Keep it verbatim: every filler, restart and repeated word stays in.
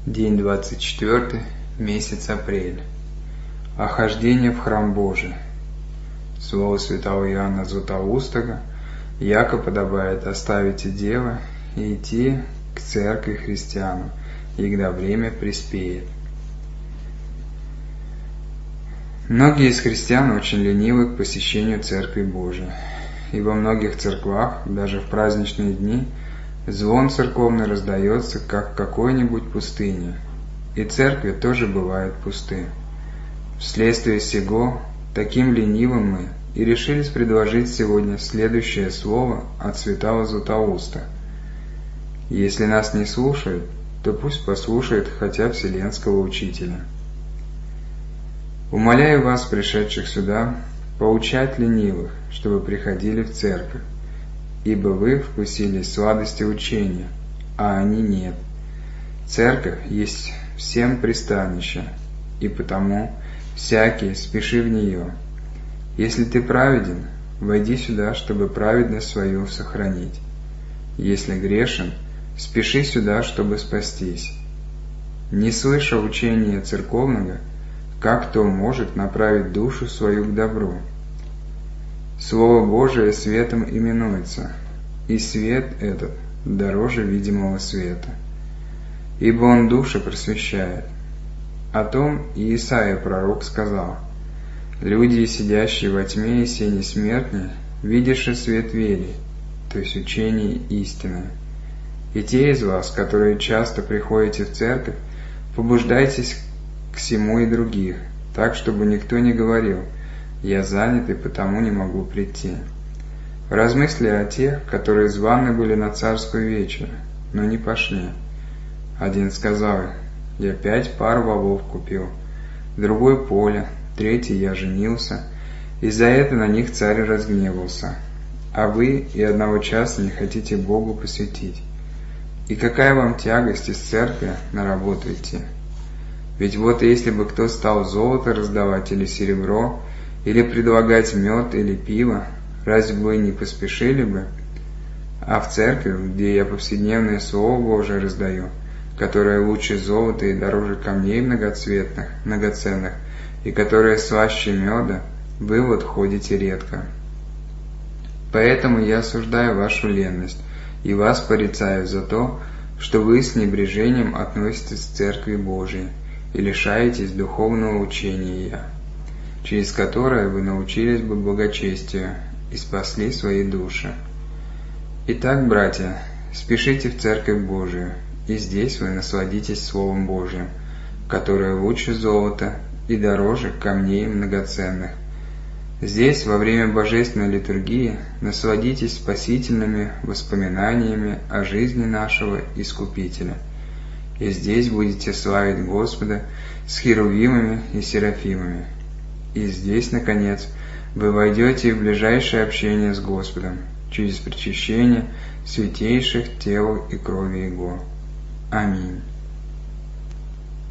День двадцать четвёртый, месяц апрель. Охождение в храм Божий. Слово святого Иоанна Златоустого: яко подобает оставить и дело, и идти к церкви христианам, и когда время приспеет. Многие из христиан очень ленивы к посещению Церкви Божией, и во многих церквах, даже в праздничные дни, звон церковный раздается, как в какой-нибудь пустыне, и церкви тоже бывают пусты. Вследствие сего, таким ленивым мы и решились предложить сегодня следующее слово от святого Златоуста. Если нас не слушают, то пусть послушают хотя вселенского учителя. Умоляю вас, пришедших сюда, поучать ленивых, чтобы приходили в церковь, ибо вы вкусили сладости учения, а они нет. Церковь есть всем пристанище, и потому всякий спеши в нее. Если ты праведен, войди сюда, чтобы праведность свою сохранить. Если грешен, спеши сюда, чтобы спастись. Не слыша учения церковного, как кто может направить душу свою к добру? Слово Божие светом именуется, и свет этот дороже видимого света, ибо он души просвещает. О том и Исаия пророк сказал: «Люди, сидящие во тьме и сени смертной, видишь и свет вери, то есть учение истины. И те из вас, которые часто приходите в церковь, побуждайтесь к сему и других, так, чтобы никто не говорил: я занят и потому не могу прийти». Размысли о тех, которые званы были на царскую вечерь, но не пошли. Один сказал: я пять пар волов купил, другой поле, третий я женился, и за это на них царь разгневался. А вы и одного часа не хотите Богу посвятить. И какая вам тягость из церкви на работу идти? Ведь вот если бы кто стал золото раздавать или серебро, или предлагать мед или пиво, разве вы не поспешили бы? А в церкви, где я повседневное Слово Божие раздаю, которое лучше золота и дороже камней многоцветных, многоценных, и которое слаще меда, вы вот ходите редко. Поэтому я осуждаю вашу ленность и вас порицаю за то, что вы с небрежением относитесь к Церкви Божией и лишаетесь духовного учения, через которое вы научились бы благочестию и спасли свои души. Итак, братья, спешите в Церковь Божию, и здесь вы насладитесь Словом Божиим, которое лучше золота и дороже камней многоценных. Здесь, во время божественной литургии, насладитесь спасительными воспоминаниями о жизни нашего Искупителя. И здесь будете славить Господа с херувимами и серафимами. И здесь, наконец, вы войдете в ближайшее общение с Господом через причащение святейших тел и крови Его. Аминь.